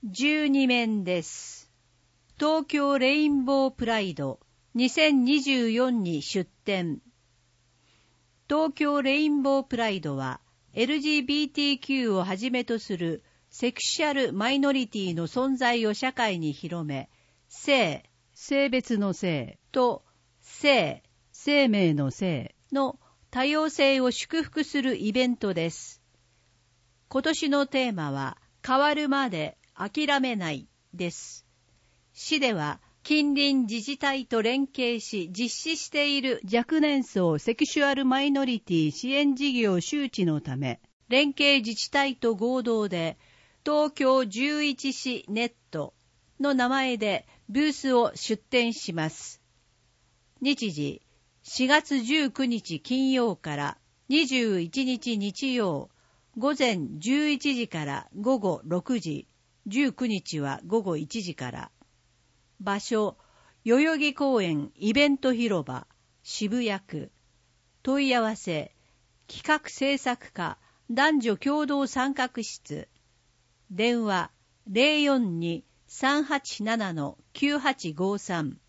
12面です。東京レインボープライド2024に出展。東京レインボープライドは LGBTQ をはじめとするセクシャルマイノリティの存在を社会に広め、性別の性と生命の性の多様性を祝福するイベントです。今年のテーマは変わるまで諦めないです。市では近隣自治体と連携し実施している若年層セクシュアルマイノリティ支援事業周知のため、連携自治体と合同で東京11市ネットの名前でブースを出展します。日時4月19日金曜から21日日曜午前11時から午後6時、19日は午後1時から。場所、代々木公園イベント広場、渋谷区。問い合わせ、企画制作課男女共同参画室。電話 042-387-9853